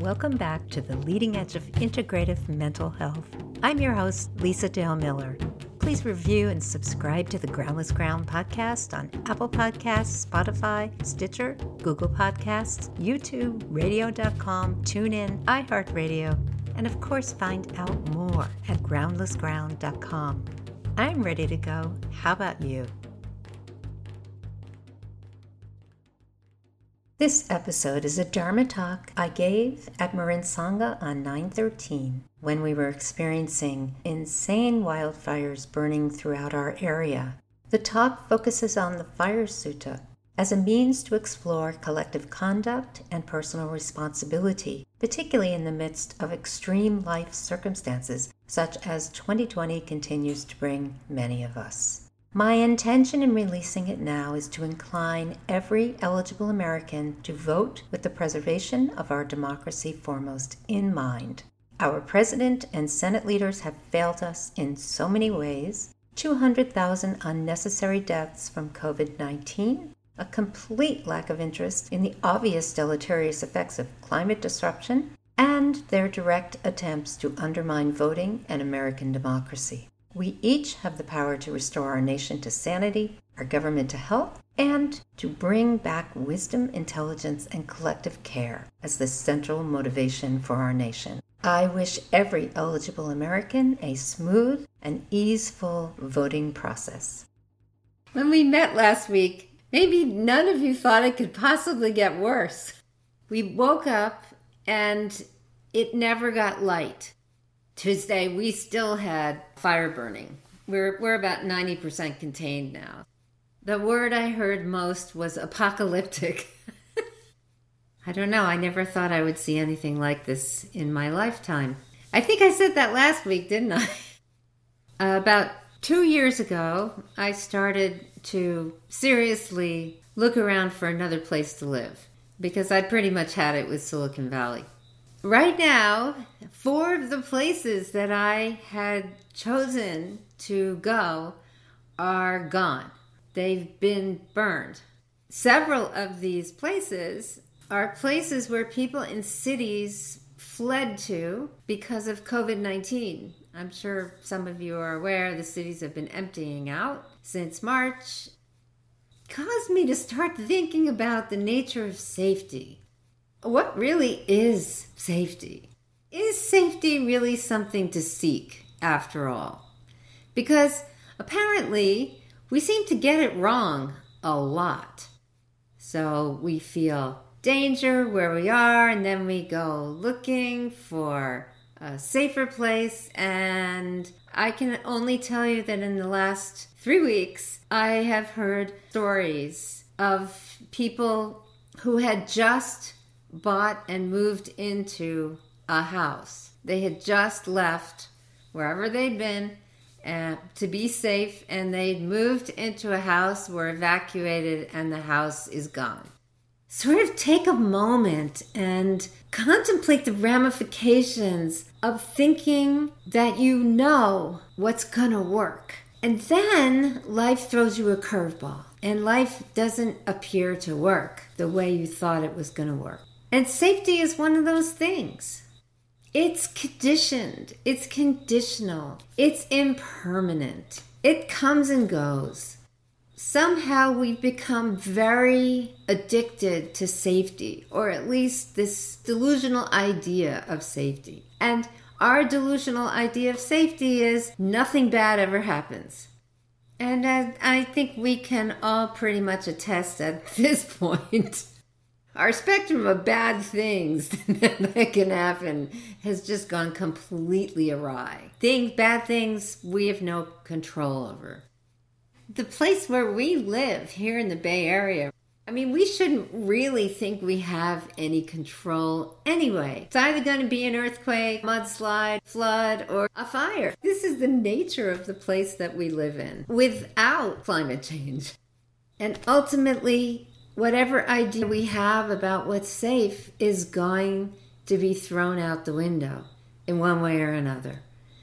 Welcome back to the leading edge of integrative mental health. I'm your host, Lisa Dale Miller. Please review and subscribe to the Groundless Ground podcast on Apple Podcasts, Spotify, Stitcher, Google Podcasts, YouTube, radio.com, TuneIn, iHeartRadio, and of course find out more at groundlessground.com. I'm ready to go. How about you? This episode is a Dharma talk I gave at Marin Sangha on 9/13 when we were experiencing insane wildfires burning throughout our area. The talk focuses on the Fire Sutta as a means to explore collective conduct and personal responsibility, particularly in the midst of extreme life circumstances such as 2020 continues to bring many of us. My intention in releasing it now is to incline every eligible American to vote with the preservation of our democracy foremost in mind. Our president and Senate leaders have failed us in so many ways. 200,000 unnecessary deaths from COVID-19, a complete lack of interest in the obvious deleterious effects of climate disruption, and their direct attempts to undermine voting and American democracy. We each have the power to restore our nation to sanity, our government to health, and to bring back wisdom, intelligence, and collective care as the central motivation for our nation. I wish every eligible American a smooth and easeful voting process. When we met last week, maybe none of you thought it could possibly get worse. We woke up and it never got light. Tuesday, we still had fire burning. We're about 90% contained now. The word I heard most was apocalyptic. I don't know. I never thought I would see anything like this in my lifetime. I think I said that last week, didn't I? About 2 years ago, I started to seriously look around for another place to live because I pretty much had it with Silicon Valley. Right now, 4 of the places that I had chosen to go are gone. They've been burned. Several of these places are places where people in cities fled to because of COVID-19. I'm sure some of you are aware the cities have been emptying out since March. It caused me to start thinking about the nature of safety. What really is safety? Is safety really something to seek, after all? Because apparently we seem to get it wrong a lot. So we feel danger where we are, and then we go looking for a safer place. And I can only tell you that in the last 3 weeks, I have heard stories of people who had just bought and moved into a house. They had just left wherever they'd been to be safe, and they'd moved into a house, were evacuated, and the house is gone. Sort of take a moment and contemplate the ramifications of thinking that you know what's gonna work. And then life throws you a curveball, and life doesn't appear to work the way you thought it was gonna work. And safety is one of those things. It's conditioned. It's conditional. It's impermanent. It comes and goes. Somehow we've become very addicted to safety, or at least this delusional idea of safety. And our delusional idea of safety is nothing bad ever happens. And I think we can all pretty much attest at this point. Our spectrum of bad things that can happen has just gone completely awry. Bad things we have no control over. The place where we live here in the Bay Area, I mean, we shouldn't really think we have any control anyway. It's either going to be an earthquake, mudslide, flood, or a fire. This is the nature of the place that we live in without climate change. And ultimately, whatever idea we have about what's safe is going to be thrown out the window in one way or another.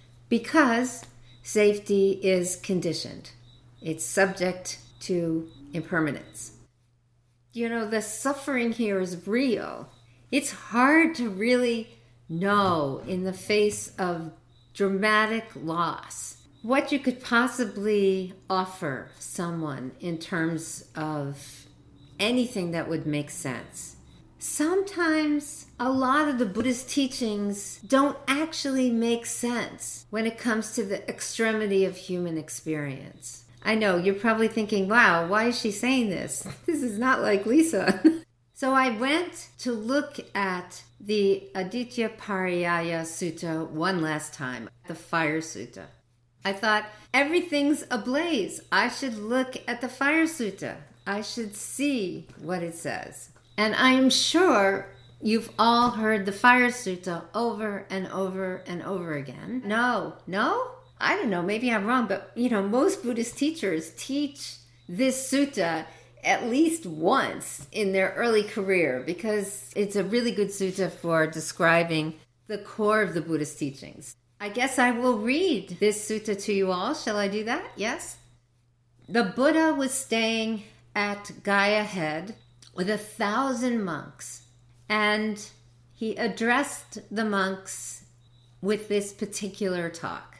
Because safety is conditioned. It's subject to impermanence. You know, the suffering here is real. It's hard to really know in the face of dramatic loss what you could possibly offer someone in terms of anything that would make sense. Sometimes a lot of the Buddhist teachings don't actually make sense when it comes to the extremity of human experience. I know, you're probably thinking, wow, why is she saying this? This is not like Lisa. So I went to look at the Aditya Pariyaya Sutta one last time, the Fire Sutta. I thought, everything's ablaze. I should look at the Fire Sutta. I should see what it says. And I am sure you've all heard the Fire Sutta over and over and over again. No? I don't know, maybe I'm wrong, but most Buddhist teachers teach this sutta at least once in their early career because it's a really good sutta for describing the core of the Buddhist teachings. I guess I will read this sutta to you all. Shall I do that? Yes? The Buddha was staying at Gaya Head with 1,000 monks, and he addressed the monks with this particular talk.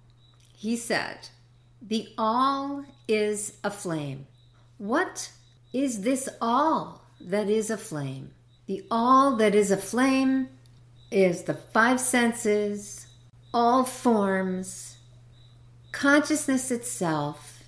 He said, "The all is a flame. What is this all that is a flame? The all that is a flame is the 5 senses, all forms, consciousness itself,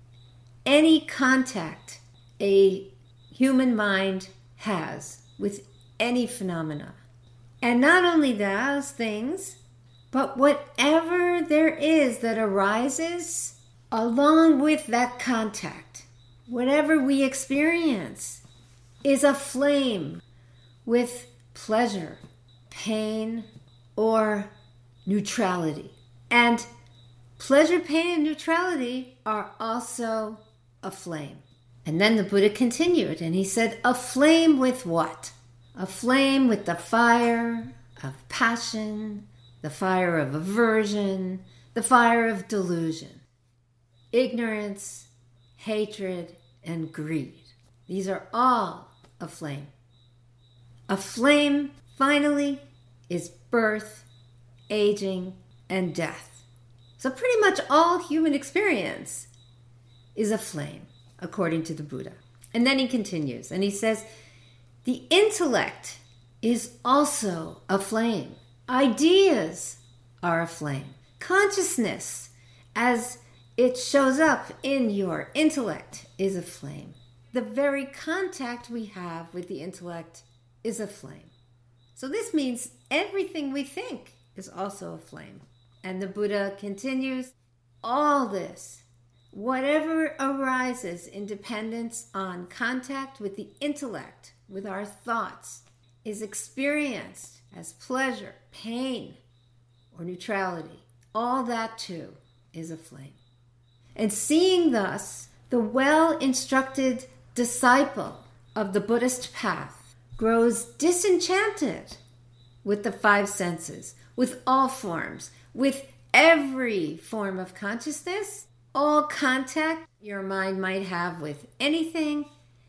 any contact a human mind has with any phenomena. And not only those things, but whatever there is that arises along with that contact, whatever we experience, is a flame with pleasure, pain, or neutrality. And pleasure, pain, and neutrality are also a flame." And then the Buddha continued and he said, a flame with what? A flame with the fire of passion, the fire of aversion, the fire of delusion, ignorance, hatred, and greed. These are all a flame. A flame, finally, is birth, aging, and death. So pretty much all human experience is a flame, according to the Buddha. And then he continues, and he says, the intellect is also a flame. Ideas are a flame. Consciousness, as it shows up in your intellect, is a flame. The very contact we have with the intellect is a flame. So this means everything we think is also a flame. And the Buddha continues, all this, whatever arises in dependence on contact with the intellect, with our thoughts, is experienced as pleasure, pain, or neutrality. All that too is a flame. And seeing thus, the well-instructed disciple of the Buddhist path grows disenchanted with the 5 senses, with all forms, with every form of consciousness, all contact your mind might have with anything,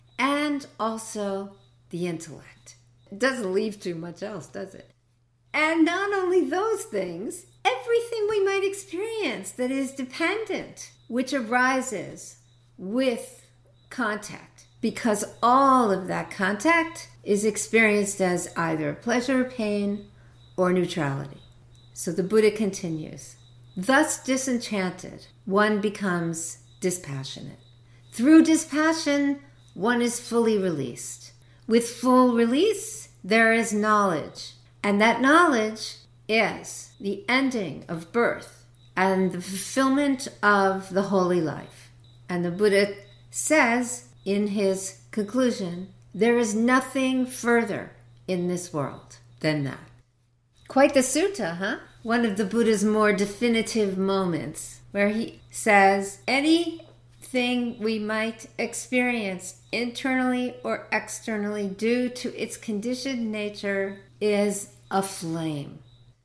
and also the intellect. It doesn't leave too much else, does it? And not only those things, everything we might experience that is dependent, which arises with contact, because all of that contact is experienced as either pleasure, pain, or neutrality. So the Buddha continues, thus disenchanted, one becomes dispassionate. Through dispassion, one is fully released. With full release, there is knowledge, and that knowledge is the ending of birth and the fulfillment of the holy life. And the Buddha says in his conclusion, there is nothing further in this world than that. Quite the sutta, huh? One of the Buddha's more definitive moments where he says, anything we might experience internally or externally due to its conditioned nature is a flame.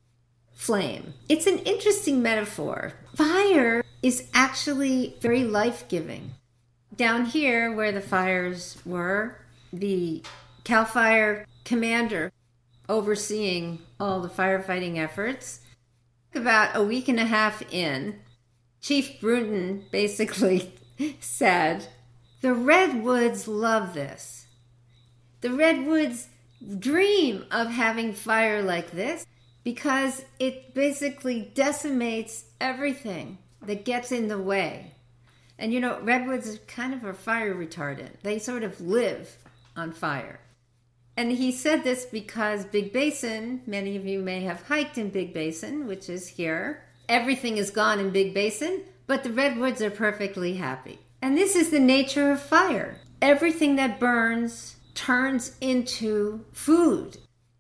Flame. It's an interesting metaphor. Fire is actually very life-giving. Down here where the fires were, the CAL FIRE commander overseeing all the firefighting efforts. About a week and a half in, Chief Bruton basically said, the Redwoods love this. The Redwoods dream of having fire like this because it basically decimates everything that gets in the way. And you know, redwoods are kind of a fire retardant. They sort of live on fire. And he said this because Big Basin, many of you may have hiked in Big Basin, which is here. Everything is gone in Big Basin, but the redwoods are perfectly happy. And this is the nature of fire. Everything that burns turns into food.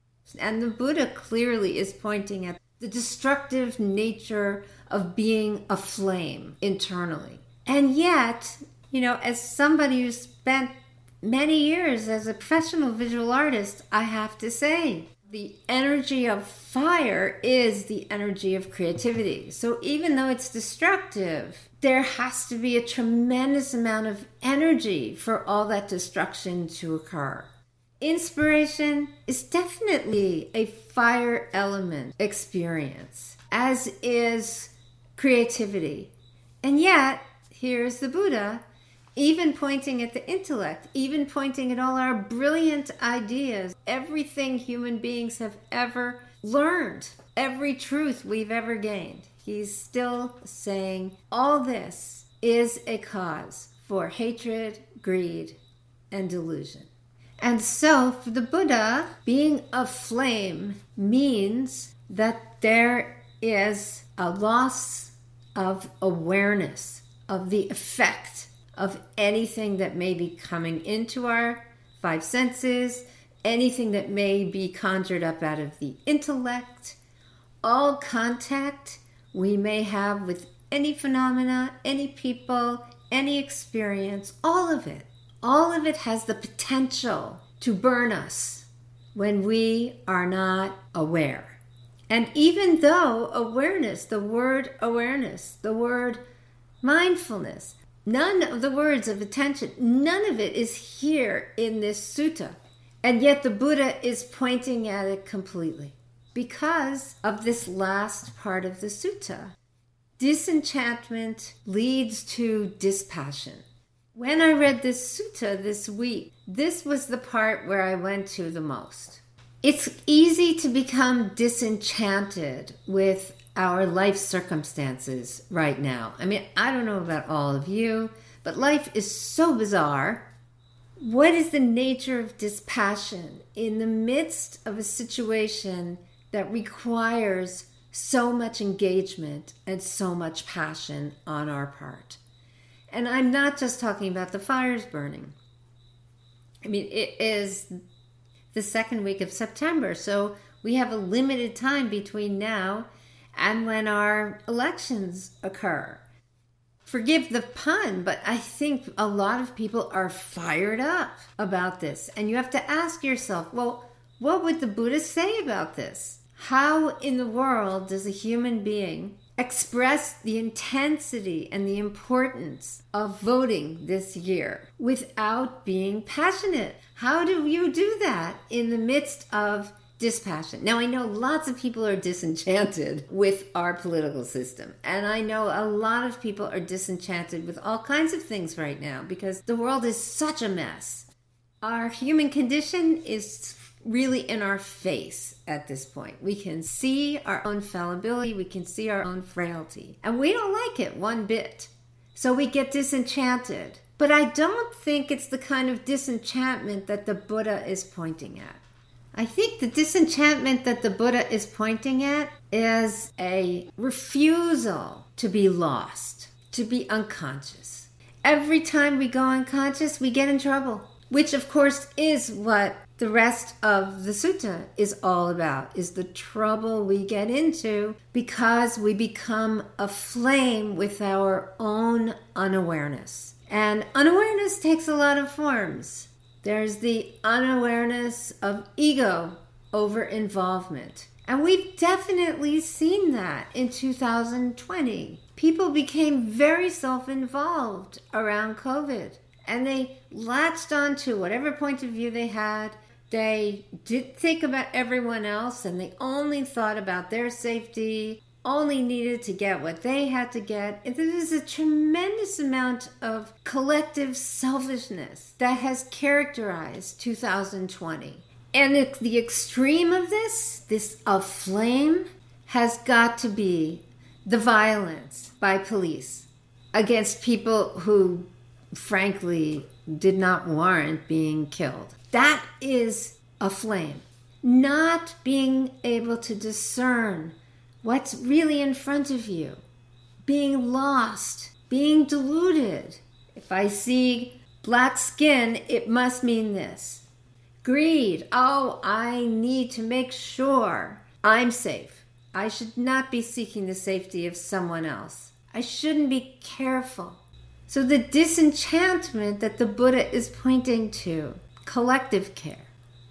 And the Buddha clearly is pointing at the destructive nature of being a flame internally. And yet, you know, as somebody who spent many years as a professional visual artist, I have to say, the energy of fire is the energy of creativity. So even though it's destructive, there has to be a tremendous amount of energy for all that destruction to occur. Inspiration is definitely a fire element experience, as is creativity. And yet, here's the Buddha, even pointing at the intellect, even pointing at all our brilliant ideas, everything human beings have ever learned, every truth we've ever gained. He's still saying all this is a cause for hatred, greed, and delusion. And so for the Buddha, being a flame means that there is a loss of awareness of the effect of anything that may be coming into our five senses, anything that may be conjured up out of the intellect, all contact we may have with any phenomena, any people, any experience, all of it. All of it has the potential to burn us when we are not aware. And even though awareness, the word mindfulness, none of the words of attention, none of it is here in this sutta. And yet the Buddha is pointing at it completely because of this last part of the sutta. Disenchantment leads to dispassion. When I read this sutta this week, this was the part where I went to the most. It's easy to become disenchanted with our life circumstances right now. I mean, I don't know about all of you, but life is so bizarre. What is the nature of dispassion in the midst of a situation that requires so much engagement and so much passion on our part? And I'm not just talking about the fires burning. I mean, it is the second week of September, so we have a limited time between now and when our elections occur. Forgive the pun, but I think a lot of people are fired up about this. And you have to ask yourself, well, what would the Buddha say about this? How in the world does a human being express the intensity and the importance of voting this year without being passionate? How do you do that in the midst of dispassion? Now, I know lots of people are disenchanted with our political system, and I know a lot of people are disenchanted with all kinds of things right now because the world is such a mess. Our human condition is really in our face at this point. We can see our own fallibility, we can see our own frailty, and we don't like it one bit. So we get disenchanted. But I don't think it's the kind of disenchantment that the Buddha is pointing at. I think the disenchantment that the Buddha is pointing at is a refusal to be lost, to be unconscious. Every time we go unconscious, we get in trouble, which of course is what the rest of the sutta is all about, is the trouble we get into because we become aflame with our own unawareness. And unawareness takes a lot of forms. There's the unawareness of ego over involvement. And we've definitely seen that in 2020. People became very self-involved around COVID. And they latched onto whatever point of view they had They didn't think about everyone else, and they only thought about their safety, only needed to get what they had to get. And there is a tremendous amount of collective selfishness that has characterized 2020. And the extreme of this aflame, has got to be the violence by police against people who, frankly, did not warrant being killed. That is aflame. Not being able to discern what's really in front of you, being lost, being deluded. If I see black skin, it must mean this. Greed. Oh, I need to make sure I'm safe. I should not be seeking the safety of someone else. I shouldn't be careful. So the disenchantment that the Buddha is pointing to, collective care,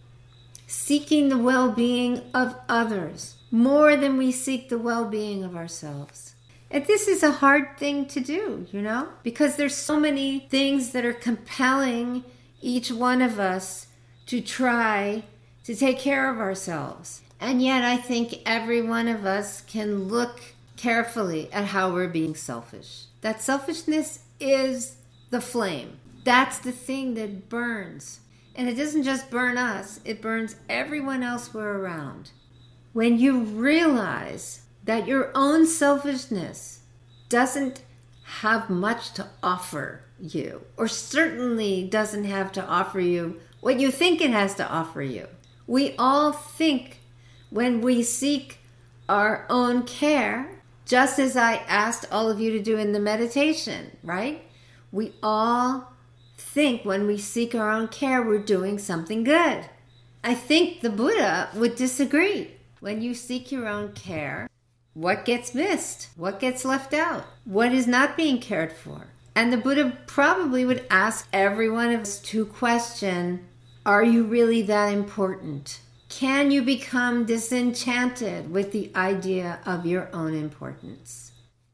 seeking the well-being of others more than we seek the well-being of ourselves. And this is a hard thing to do, because there's so many things that are compelling each one of us to try to take care of ourselves. And yet I think every one of us can look carefully at how we're being selfish. That selfishness is the flame. That's the thing that burns. And it doesn't just burn us, it burns everyone else we're around. When you realize that your own selfishness doesn't have much to offer you, or certainly doesn't have to offer you what you think it has to offer you. We all think when we seek our own care, just as I asked all of you to do in the meditation, right? We all think when we seek our own care, we're doing something good. I think the Buddha would disagree. When you seek your own care, what gets missed? What gets left out? What is not being cared for? And the Buddha probably would ask every one of us to question, are you really that important? Can you become disenchanted with the idea of your own importance?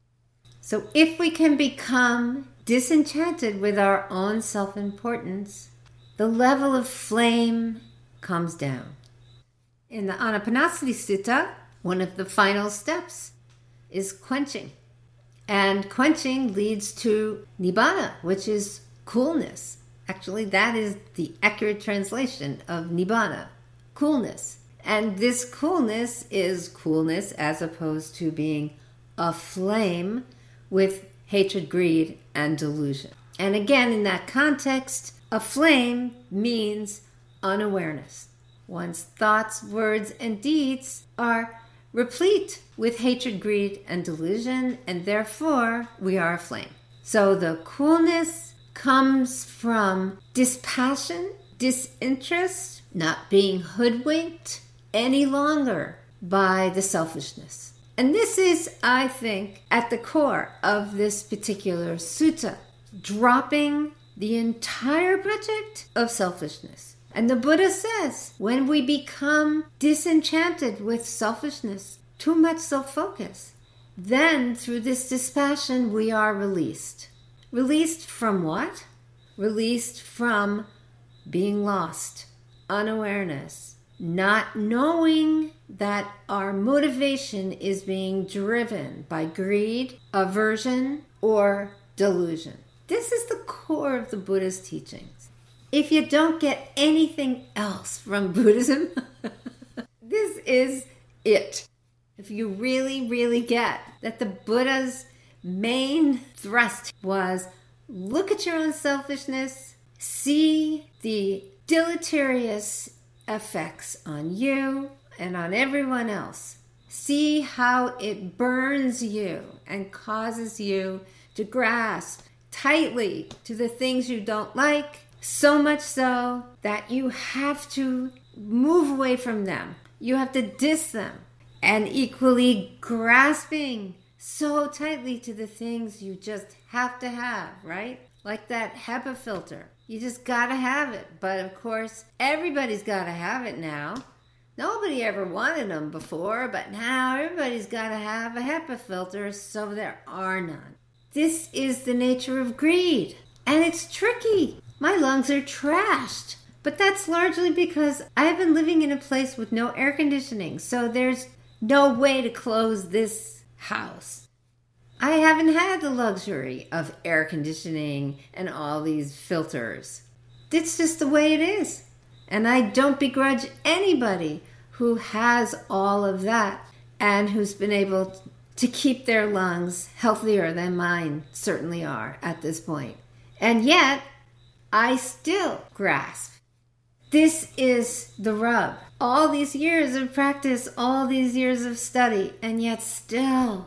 So if we can become disenchanted with our own self-importance, the level of flame comes down. In the Anapanasati Sutta, one of the final steps is quenching. And quenching leads to nibbana, which is coolness. Actually, that is the accurate translation of nibbana, coolness. And this coolness is coolness as opposed to being aflame with hatred, greed, and delusion. And again, in that context, aflame means unawareness. One's thoughts, words, and deeds are replete with hatred, greed, and delusion, and therefore we are aflame. So the coolness comes from dispassion, disinterest, not being hoodwinked any longer by the selfishness. And this is, I think, at the core of this particular sutta, dropping the entire project of selfishness. And the Buddha says, when we become disenchanted with selfishness, too much self-focus, then through this dispassion we are released. Released from what? Released from being lost, unawareness, not knowing that our motivation is being driven by greed, aversion, or delusion. This is the core of the Buddha's teachings. If you don't get anything else from Buddhism, this is it. If you really, really get that the Buddha's main thrust was look at your own selfishness, see the deleterious effects on you and on everyone else. See how it burns you and causes you to grasp tightly to the things you don't like, so much so that you have to move away from them. You have to diss them. And equally grasping so tightly to the things you just have to have, right? Like that HEPA filter. You just gotta have it. But of course, everybody's gotta have it now. Nobody ever wanted them before, but now everybody's gotta have a HEPA filter, so there are none. This is the nature of greed. And it's tricky. My lungs are trashed But that's largely because I have been living in a place with no air conditioning, so there's no way to close this house. I haven't had the luxury of air conditioning and all these filters. It's just the way it is. And I don't begrudge anybody who has all of that and who's been able to keep their lungs healthier than mine certainly are at this point. And yet, I still grasp. This is the rub. All these years of practice, all these years of study, and yet still,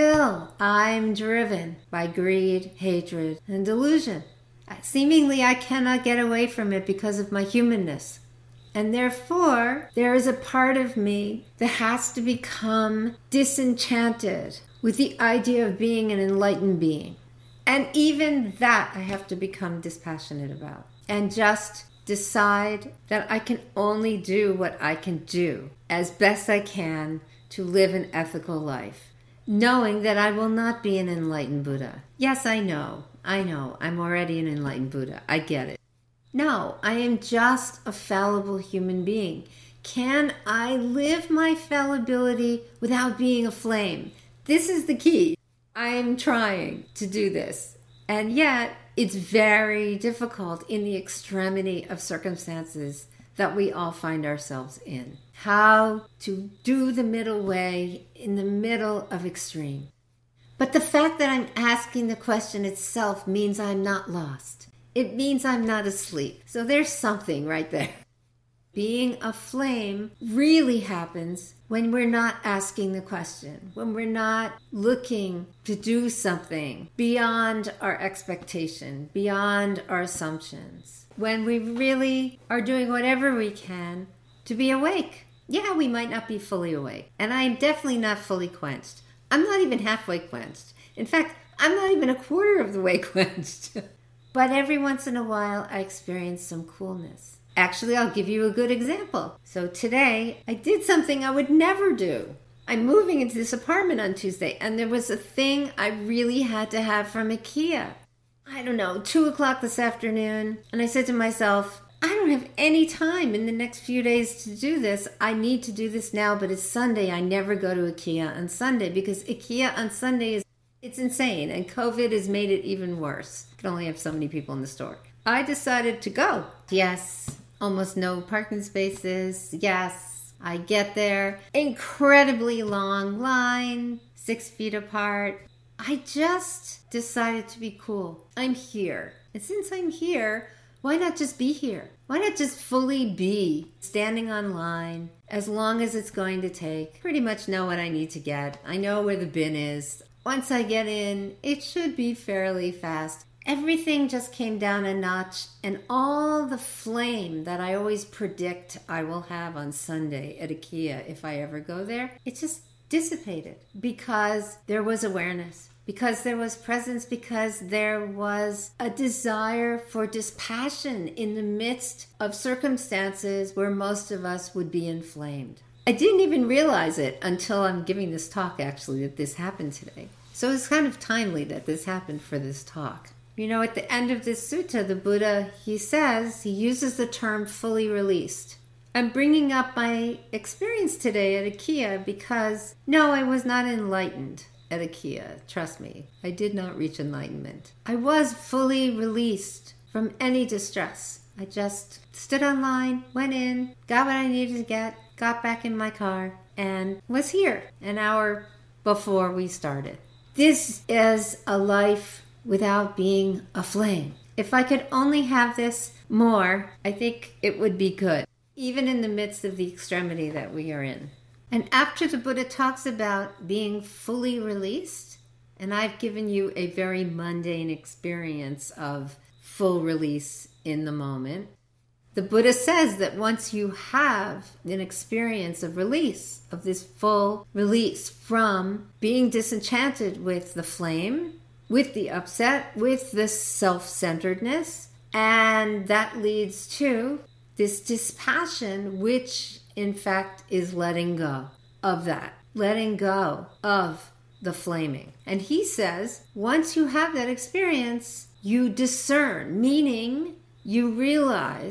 I'm driven by greed, hatred, and delusion. Seemingly, I cannot get away from it because of my humanness. And therefore, there is a part of me that has to become disenchanted with the idea of being an enlightened being. And even that I have to become dispassionate about. And just decide that I can only do what I can do as best I can to live an ethical life, knowing that I will not be an enlightened Buddha. Yes, I know, I'm already an enlightened Buddha. I get it. No, I am just a fallible human being. Can I live my fallibility without being a flame? This is the key. I'm trying to do this. And yet, it's very difficult in the extremity of circumstances that we all find ourselves in. How to do the middle way in the middle of extreme. But the fact that I'm asking the question itself means I'm not lost. It means I'm not asleep. So there's something right there. Being a flame really happens when we're not asking the question, when we're not looking to do something beyond our expectation, beyond our assumptions, when we really are doing whatever we can to be awake. Yeah, we might not be fully awake, and I'm definitely not fully quenched. I'm not even halfway quenched. In fact, I'm not even a quarter of the way quenched. But every once in a while, I experience some coolness. Actually, I'll give you a good example. So today, I did something I would never do. I'm moving into this apartment on Tuesday, and there was a thing I really had to have from IKEA. I don't know, 2 o'clock this afternoon. And I said to myself, I don't have any time in the next few days to do this. I need to do this now, but it's Sunday. I never go to IKEA on Sunday because IKEA on Sunday it's insane, and COVID has made it even worse. You can only have so many people in the store. I decided to go. Yes, almost no parking spaces. Yes, I get there. Incredibly long line, 6 feet apart. I just decided to be cool. I'm here. And since I'm here, why not just be here? Why not just fully be standing on line as long as it's going to take? Pretty much know what I need to get. I know where the bin is. Once I get in, it should be fairly fast. Everything just came down a notch, and all the flame that I always predict I will have on Sunday at IKEA if I ever go there, it just dissipated because there was awareness, because there was presence, because there was a desire for dispassion in the midst of circumstances where most of us would be inflamed. I didn't even realize it until I'm giving this talk, actually, that this happened today. So it's kind of timely that this happened for this talk. You know, at the end of this sutta, the Buddha, he uses the term fully released. I'm bringing up my experience today at IKEA because, no, I was not enlightened at IKEA. Trust me, I did not reach enlightenment. I was fully released from any distress. I just stood online, went in, got what I needed to get, got back in my car, and was here an hour before we started. This is a life without being a flame. If I could only have this more, I think it would be good, even in the midst of the extremity that we are in. And after the Buddha talks about being fully released, and I've given you a very mundane experience of full release in the moment, the Buddha says that once you have an experience of release, of this full release from being disenchanted with the flame, with the upset, with the self-centeredness, and that leads to this dispassion, which in fact is letting go of that, letting go of the flaming. And he says, once you have that experience, you discern, meaning you realize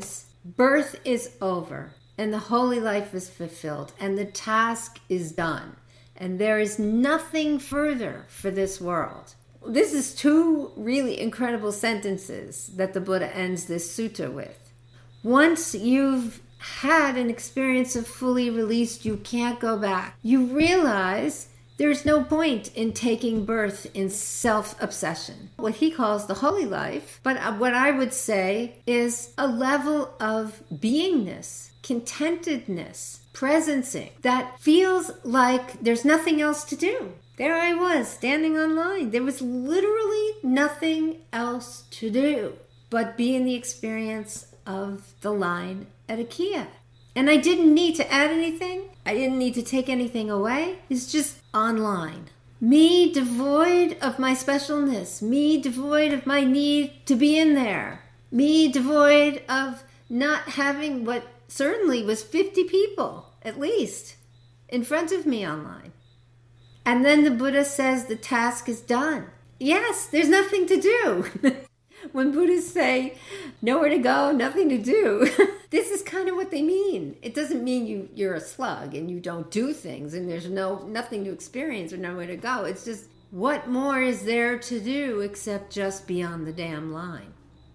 Birth is over, and the holy life is fulfilled, and the task is done, and there is nothing further for this world. This is two really incredible sentences that the Buddha ends this sutta with. Once you've had an experience of fully released, you can't go back. You realize there's no point in taking birth in self-obsession. What he calls the holy life, but what I would say is a level of beingness, contentedness, presencing that feels like there's nothing else to do. There I was, standing online. There was literally nothing else to do but be in the experience of the line at IKEA. And I didn't need to add anything. I didn't need to take anything away. It's just online. Me devoid of my specialness. Me devoid of my need to be in there. Me devoid of not having what certainly was 50 people, at least, in front of me online. And then the Buddha says the task is done. Yes, there's nothing to do. When Buddhists say nowhere to go, nothing to do, this is kind of what they mean. It doesn't mean you're a slug and you don't do things and there's nothing to experience or nowhere to go. It's just, what more is there to do except just be on the damn line?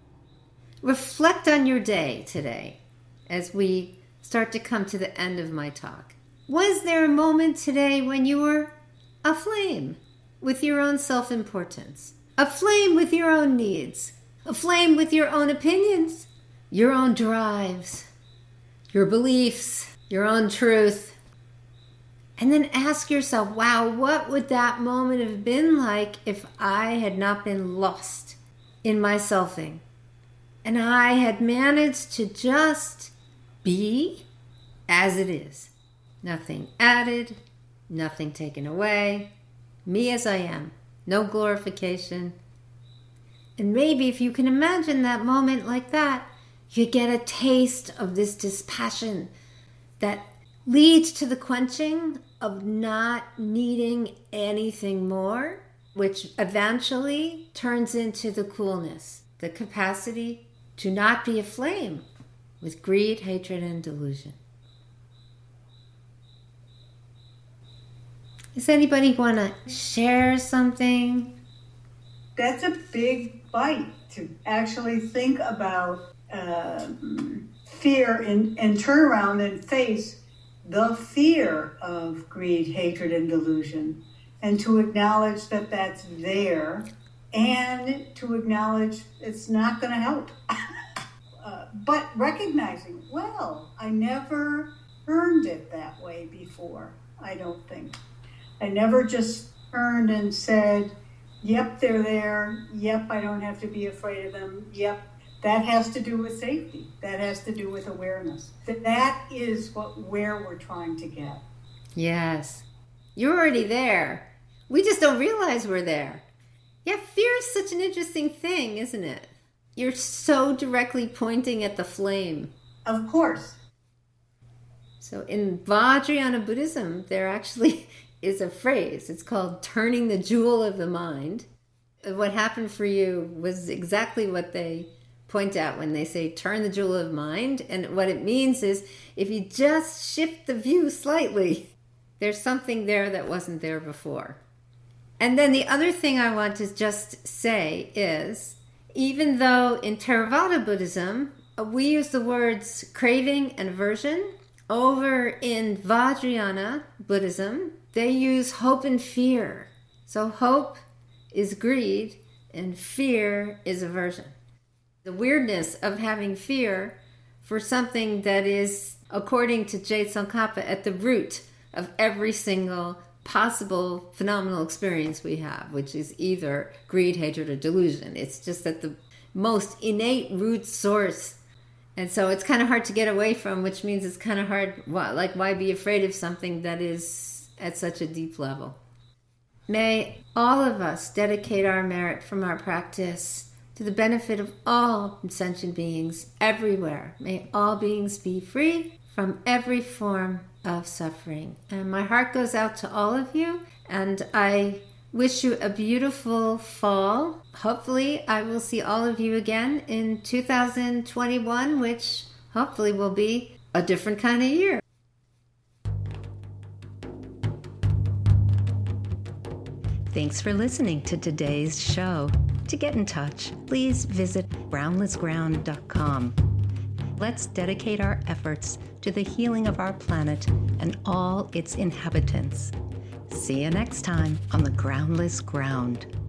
Reflect on your day today as we start to come to the end of my talk. Was there a moment today when you were aflame with your own self-importance? Aflame with your own needs, aflame with your own opinions, your own drives, your beliefs, your own truth. And then ask yourself, wow, what would that moment have been like if I had not been lost in my selfing? And I had managed to just be as it is. Nothing added, nothing taken away, me as I am. No glorification. And maybe if you can imagine that moment like that, you get a taste of this dispassion that leads to the quenching of not needing anything more, which eventually turns into the coolness, the capacity to not be aflame with greed, hatred, and delusion. Does anybody want to share something? That's a big bite to actually think about fear and turn around and face the fear of greed, hatred, and delusion, and to acknowledge that that's there and to acknowledge it's not going to help. But recognizing, well, I never earned it that way before, I don't think. I never just turned and said, yep, they're there. Yep, I don't have to be afraid of them. Yep, that has to do with safety. That has to do with awareness. That is where we're trying to get. Yes. You're already there. We just don't realize we're there. Yeah, fear is such an interesting thing, isn't it? You're so directly pointing at the flame. Of course. So in Vajrayana Buddhism, there actually is a phrase. It's called turning the jewel of the mind. What happened for you was exactly what they point out when they say turn the jewel of mind. And what it means is if you just shift the view slightly, there's something there that wasn't there before. And then the other thing I want to just say is, even though in Theravada Buddhism, we use the words craving and aversion, over in Vajrayana Buddhism, they use hope and fear. So hope is greed and fear is aversion. The weirdness of having fear for something that is, according to Jade Tsongkhapa, at the root of every single possible phenomenal experience we have, which is either greed, hatred, or delusion. It's just at the most innate root source. And so it's kind of hard to get away from, which means it's kind of hard, why be afraid of something that is at such a deep level? May all of us dedicate our merit from our practice to the benefit of all sentient beings everywhere. May all beings be free from every form of suffering. And my heart goes out to all of you, and I wish you a beautiful fall. Hopefully I will see all of you again in 2021, which hopefully will be a different kind of year. Thanks for listening to today's show. To get in touch, please visit groundlessground.com. Let's dedicate our efforts to the healing of our planet and all its inhabitants. See you next time on the Groundless Ground.